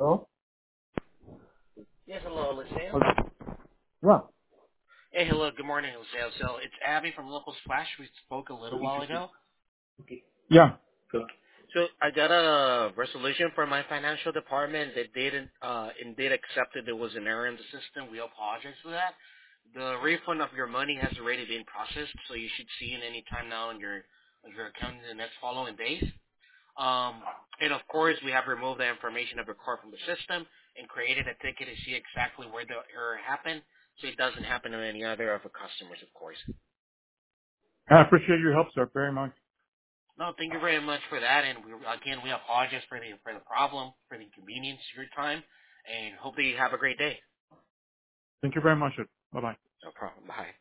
Hello? Yes, hello, Liseo. Hello? Yeah. Hey, hello, good morning, Liseo. So it's Abby from Local Splash. We spoke a little while ago. Yeah. So I got a resolution from my financial department that didn't, indeed accepted there was an error in the system. We apologize for that. The refund of your money has already been processed, so you should see it any time now on your account in the next following days. Um, and of course, we have removed the information of your card from the system and created a ticket to see exactly where the error happened, so it doesn't happen to any other of the customers, of course. I appreciate your help, sir, very much. No, thank you very much for that, and we apologize for the problem, for the inconvenience of your time, and hope that you have a great day. Thank you very much, sir. Bye-bye. No problem. Bye.